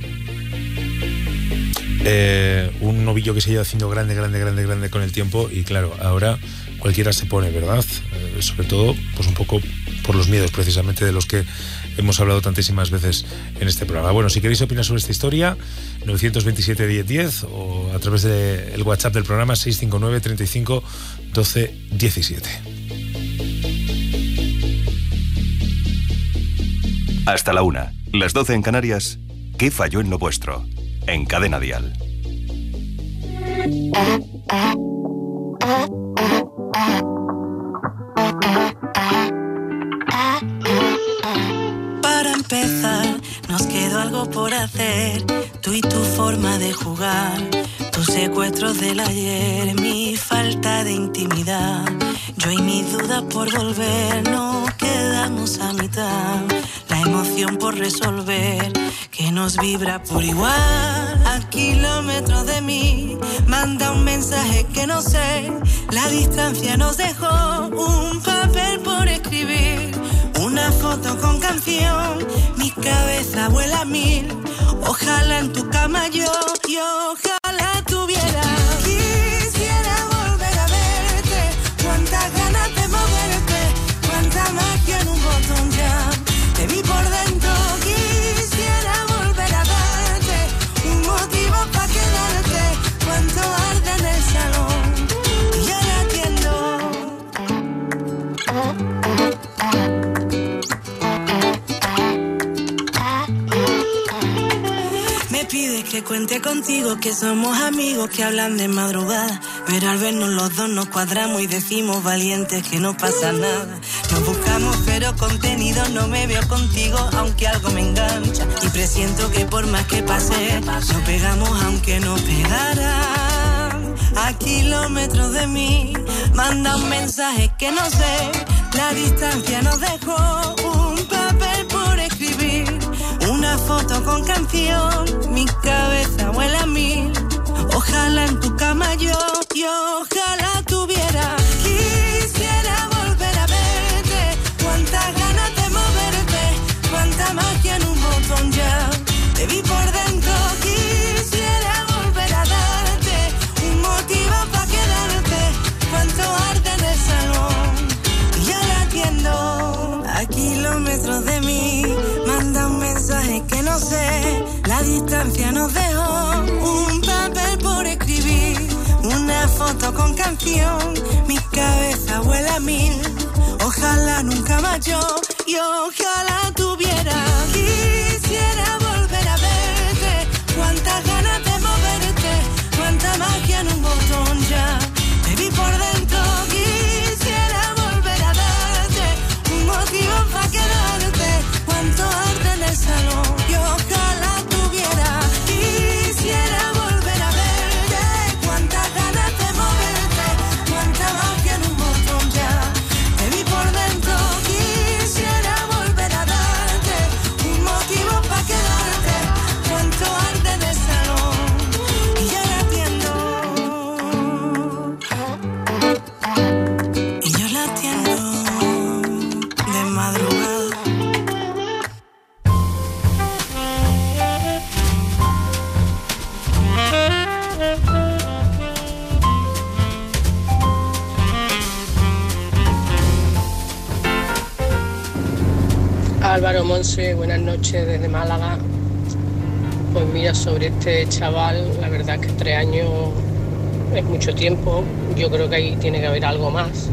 un novillo que se ha ido haciendo grande con el tiempo, y claro, ahora cualquiera se pone, ¿verdad? Sobre todo, pues un poco por los miedos precisamente de los que hemos hablado tantísimas veces en este programa. Bueno, si queréis opinar sobre esta historia, 927 1010, o a través del WhatsApp del programa 659 35 12 17. Hasta la 1, las 12 en Canarias. ¿Qué falló en lo vuestro? En Cadena Dial. Para empezar, nos quedó algo por hacer. Tú y tu forma de jugar, tus secuestros del ayer, mi falta de intimidad. Yo y mi duda por volver, nos quedamos a mitad. La emoción por resolver, que nos vibra por igual. A kilómetros kilómetros de mí, manda un mensaje que no sé. La distancia nos dejó un papel por escribir, una foto con canción, mi cabeza vuela a mil. Ojalá en tu cama yo ojalá tuviera. Quisiera volver a verte, cuántas ganas de moverte, cuánta magia en un botón ya. Te vi por dentro, quisiera volver a darte un motivo para quedarte, cuánto arde en el salón y yo la atiendo. Me pides que cuente contigo, que somos amigos que hablan de madrugada, pero al vernos los dos nos cuadramos y decimos valientes que no pasa nada. Nos buscamos pero contenido, no me veo contigo aunque algo me engancha, y presiento que por más que pase nos pegamos aunque no pegaran. A kilómetros de mí manda un mensaje que no sé, la distancia nos dejó un papel por escribir, una foto con canción, mi cabeza vuela a mil. Ojalá en tu cama yo ojalá tuviera. Quisiera volver a verte, cuántas ganas de moverte, cuánta magia en un botón ya. Te vi por dentro, quisiera volver a darte un motivo para quedarte, cuánto arde en el salón y yo la atiendo. A kilómetros de mí manda un mensaje que no sé, la distancia nos dejó un papel por escribir, una foto con canción, mi cabeza vuela a mil. Ojalá nunca más yo ojalá tuviera. Quisiera volver a verte, cuántas ganas de moverte, cuánta magia en un botón ya. Te vi por dentro, quisiera volver a darte un motivo para quedarte, cuánto arde en el salón y ojalá tuviera. Quisiera volver a verte, cuántas ganas de moverte, cuánta magia en un botón ya. Te vi por dentro, quisiera volver a darte un motivo para quedarte, cuánto arde en el salón y yo la atiendo. Y yo la atiendo de madrugada. Álvaro, Monse, buenas noches desde Málaga. Pues mira, sobre este chaval, la verdad es que 3 años es mucho tiempo. Yo creo que ahí tiene que haber algo más.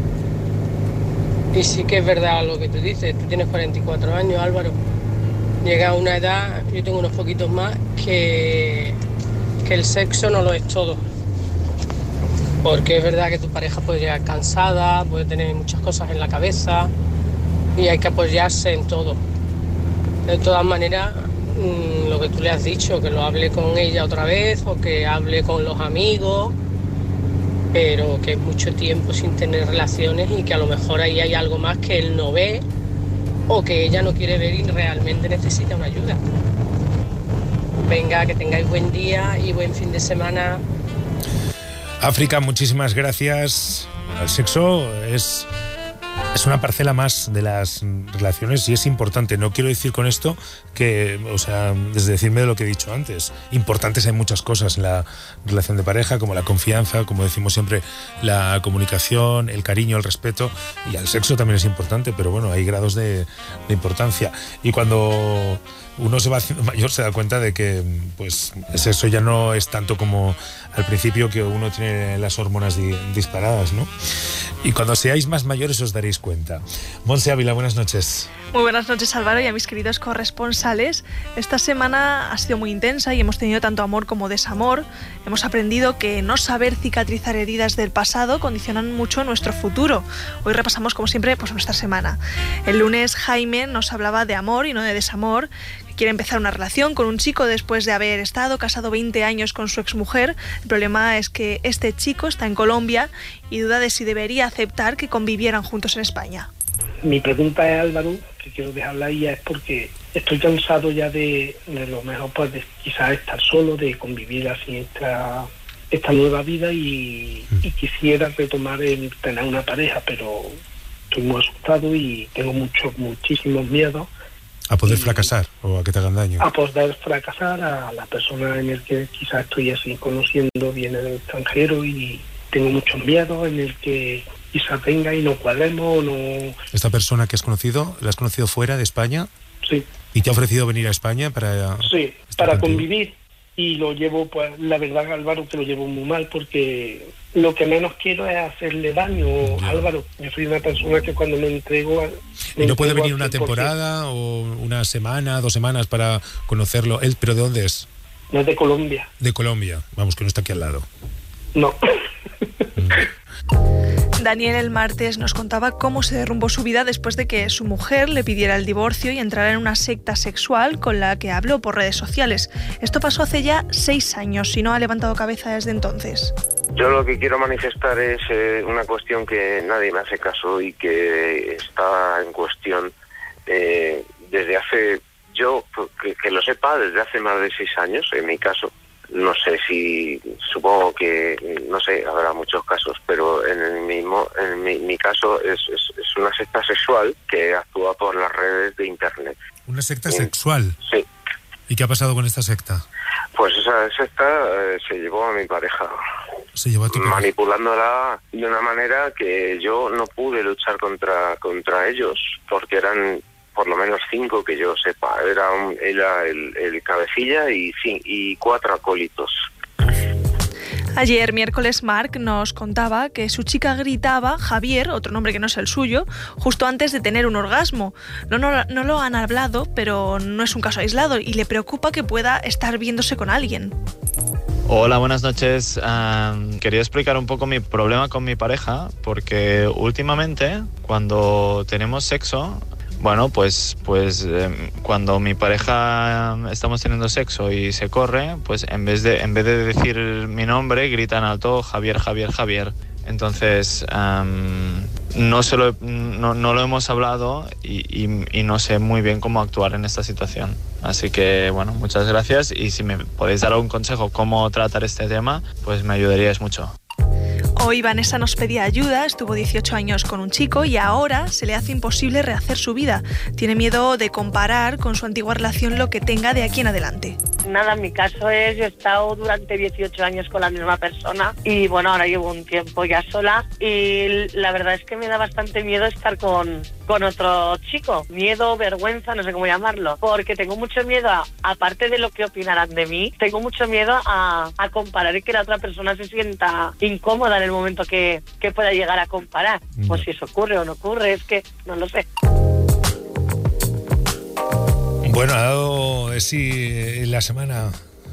Y sí que es verdad lo que tú dices. Tú tienes 44 años, Álvaro. Llega a una edad, yo tengo unos poquitos más, que el sexo no lo es todo. Porque es verdad que tu pareja puede llegar cansada, puede tener muchas cosas en la cabeza y hay que apoyarse en todo. De todas maneras, lo que tú le has dicho, que lo hable con ella otra vez o que hable con los amigos, pero que es mucho tiempo sin tener relaciones y que a lo mejor ahí hay algo más que él no ve o que ella no quiere ver y realmente necesita una ayuda. Venga, que tengáis buen día y buen fin de semana. África, muchísimas gracias. El sexo es una parcela más de las relaciones y es importante. No quiero decir con esto que, o sea, desde decirme de lo que he dicho antes, importantes hay muchas cosas en la relación de pareja, como la confianza, como decimos siempre, la comunicación, el cariño, el respeto, y el sexo también es importante, pero bueno, hay grados de importancia. Y cuando uno se va haciendo mayor se da cuenta de que pues eso ya no es tanto como al principio, que uno tiene las hormonas disparadas, ¿no? Y cuando seáis más mayores os daréis cuenta. Monse Ávila, buenas noches. Muy buenas noches, Álvaro, y a mis queridos corresponsales. Esta semana ha sido muy intensa y hemos tenido tanto amor como desamor. Hemos aprendido que no saber cicatrizar heridas del pasado condicionan mucho nuestro futuro. Hoy repasamos, como siempre, pues nuestra semana. El lunes Jaime nos hablaba de amor y no de desamor, que quiere empezar una relación con un chico después de haber estado casado 20 años con su exmujer. El problema es que este chico está en Colombia y duda de si debería aceptar que convivieran juntos en España. Mi pregunta es, Álvaro, que quiero dejarla ahí, es porque estoy cansado ya de lo mejor, pues de quizás estar solo, de convivir así esta nueva vida y quisiera retomar el tener una pareja, pero estoy muy asustado y tengo muchísimos miedos. ¿A poder fracasar o a que te hagan daño? A poder fracasar, a la persona en el que quizás estoy así conociendo viene del extranjero y tengo muchos miedos en el que quizás venga y no cuadremos, no... ¿Esta persona que has conocido, la has conocido fuera de España? Sí. ¿Y te ha ofrecido venir a España para...? Sí, para convivir. Y lo llevo, pues la verdad, Álvaro, que lo llevo muy mal porque lo que menos quiero es hacerle daño. Álvaro, yo soy una persona que cuando me entrego... ¿Y no puede venir una temporada o una semana, 2 semanas para conocerlo? ¿Él, pero de dónde es? No, es de Colombia. De Colombia, vamos, que no está aquí al lado. No. Daniel el martes nos contaba cómo se derrumbó su vida después de que su mujer le pidiera el divorcio y entrara en una secta sexual con la que habló por redes sociales. Esto pasó hace ya 6 años y no ha levantado cabeza desde entonces. Yo lo que quiero manifestar es una cuestión que nadie me hace caso y que está en cuestión desde hace, yo que lo sepa, desde hace más de 6 años, en mi caso. No sé si, supongo que, no sé, habrá muchos casos, pero en mi caso es una secta sexual que actúa por las redes de internet. ¿Una secta sexual? Sí. ¿Y qué ha pasado con esta secta? Pues esa secta se llevó a mi pareja. Se llevó a tu pareja. Manipulándola de una manera que yo no pude luchar contra ellos, porque por lo menos 5 que yo sepa. Era el cabecilla y 4 acólitos. Ayer, miércoles, Marc nos contaba que su chica gritaba Javier, otro nombre que no es el suyo, justo antes de tener un orgasmo. No lo han hablado, pero no es un caso aislado y le preocupa que pueda estar viéndose con alguien. Hola, buenas noches. Quería explicar un poco mi problema con mi pareja, porque últimamente, cuando tenemos sexo... Bueno, pues cuando mi pareja estamos teniendo sexo y se corre, pues en vez de decir mi nombre, gritan alto Javier, Javier, Javier. Entonces, no lo hemos hablado y no sé muy bien cómo actuar en esta situación. Así que, bueno, muchas gracias y si me podéis dar algún consejo cómo tratar este tema, pues me ayudaríais mucho. Hoy Vanessa nos pedía ayuda, estuvo 18 años con un chico y ahora se le hace imposible rehacer su vida. Tiene miedo de comparar con su antigua relación lo que tenga de aquí en adelante. Nada, en mi caso es, yo he estado durante 18 años con la misma persona y bueno, ahora llevo un tiempo ya sola y la verdad es que me da bastante miedo estar con otro chico. Miedo, vergüenza, no sé cómo llamarlo, porque tengo mucho miedo, aparte de lo que opinarán de mí, tengo mucho miedo a comparar y que la otra persona se sienta incómoda en el momento que pueda llegar a comparar. Pues si eso ocurre o no ocurre, es que no lo sé. Bueno, ha dado de sí la semana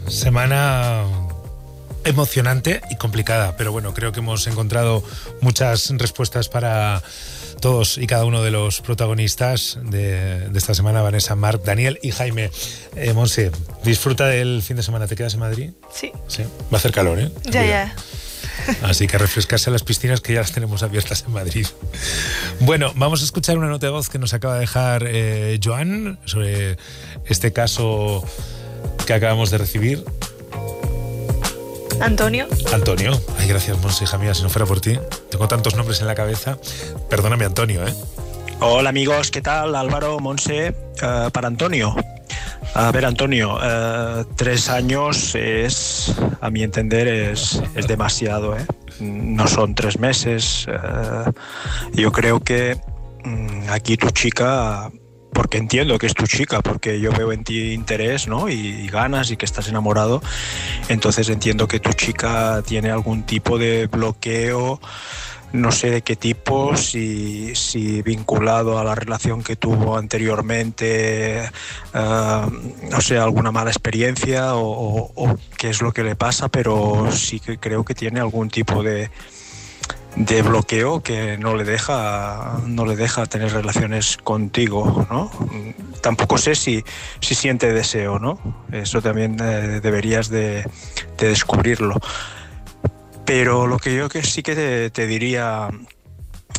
emocionante y complicada, pero bueno, creo que hemos encontrado muchas respuestas para todos y cada uno de los protagonistas de esta semana, Vanessa, Marc, Daniel y Jaime. Monse, disfruta del fin de semana. ¿Te quedas en Madrid? Sí. Sí. Va a hacer calor, ¿eh? Ya. Así que refrescarse a las piscinas que ya las tenemos abiertas en Madrid. Bueno, vamos a escuchar una nota de voz que nos acaba de dejar Joan sobre este caso que acabamos de recibir. Antonio. Ay, gracias, Monse, hija mía, si no fuera por ti. Tengo tantos nombres en la cabeza. Perdóname, Antonio, ¿eh? Hola, amigos, ¿qué tal? Álvaro, Monse, para Antonio. A ver, Antonio, 3 años es, a mi entender, es demasiado, ¿eh? No son 3 meses. Yo creo que aquí tu chica, porque entiendo que es tu chica, porque yo veo en ti interés, ¿no? Y ganas y que estás enamorado. Entonces entiendo que tu chica tiene algún tipo de bloqueo, no sé de qué tipo, si vinculado a la relación que tuvo anteriormente, no sé, alguna mala experiencia o qué es lo que le pasa, pero sí que creo que tiene algún tipo de bloqueo que no le deja tener relaciones contigo, ¿no? Tampoco sé si siente deseo, ¿no? Eso también deberías de descubrirlo. Pero lo que yo que sí que te diría,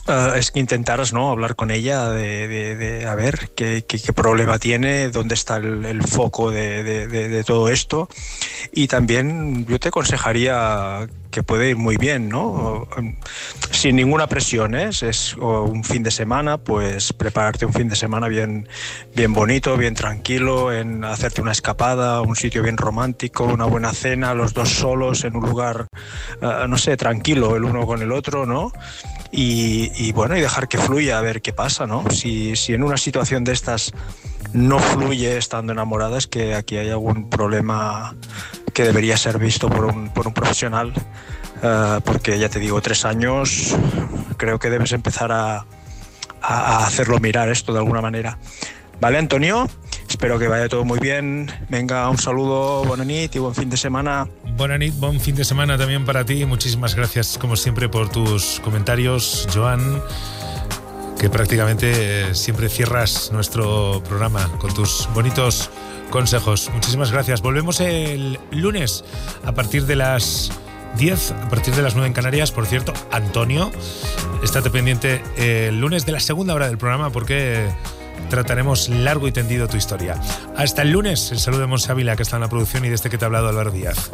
es que intentaras, ¿no?, hablar con ella de a ver qué problema tiene, dónde está el foco de todo esto. Y también yo te aconsejaría que puede ir muy bien, ¿no? Sin ninguna presión, ¿eh? Es un fin de semana, pues prepararte un fin de semana bien bonito, bien tranquilo, en hacerte una escapada, un sitio bien romántico, una buena cena, los dos solos en un lugar, no sé, tranquilo, el uno con el otro, ¿no? Y bueno, y dejar que fluya, a ver qué pasa, ¿no? Si en una situación de estas no fluye estando enamorada, es que aquí hay algún problema que debería ser visto por un profesional, porque ya te digo, 3 años, creo que debes empezar a hacerlo mirar esto de alguna manera. ¿Vale, Antonio? Espero que vaya todo muy bien. Venga, un saludo, bona nit y buen fin de semana. Bona nit, buen fin de semana también para ti. Muchísimas gracias, como siempre, por tus comentarios, Joan, que prácticamente siempre cierras nuestro programa con tus bonitos consejos. Muchísimas gracias. Volvemos el lunes a partir de las 10, a partir de las 9 en Canarias. Por cierto, Antonio, estate pendiente el lunes de la segunda hora del programa, porque trataremos largo y tendido tu historia. Hasta el lunes. El saludo de Monse Ávila, que está en la producción, y de este que te ha hablado, Álvaro Díaz.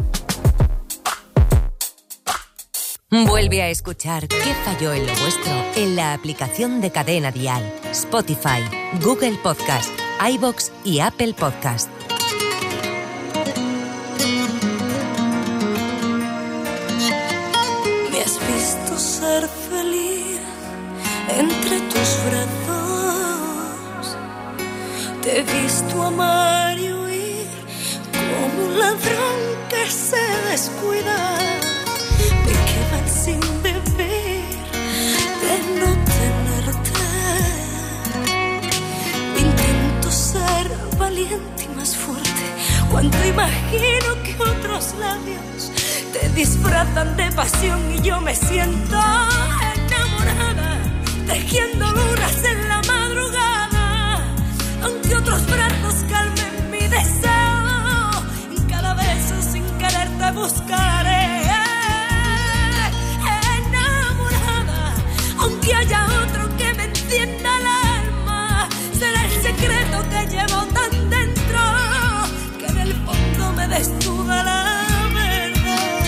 Vuelve a escuchar ¿Qué falló en lo vuestro? En la aplicación de Cadena Dial, Spotify, Google Podcast, iVoox y Apple Podcast. Me has visto ser feliz entre tus brazos. Te he visto amar y huir como un ladrón que se descuida. Me quedan sin vivir de no tenerte. Intento ser valiente y más fuerte cuando imagino que otros labios te disfrazan de pasión y yo me siento enamorada, tejiendo lunas en la madrugada, aunque otros brazos calmen mi deseo, en cada beso sin querer te buscaré. Aunque haya otro que me encienda el alma, será el secreto que llevo tan dentro, que en el fondo me desnuda la verdad.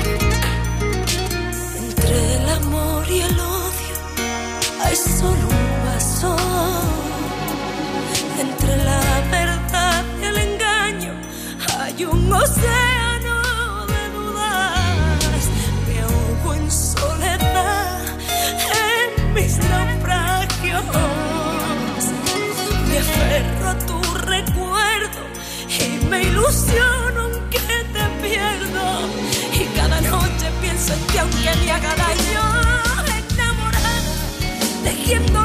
Entre el amor y el odio hay solo un paso. Entre la verdad y el engaño hay un océano de dudas. Me ahogo en soledad, mis naufragios. Me aferro a tu recuerdo y me ilusiono aunque te pierdo. Y cada noche pienso en ti aunque me haga daño. Enamorada, tejiendo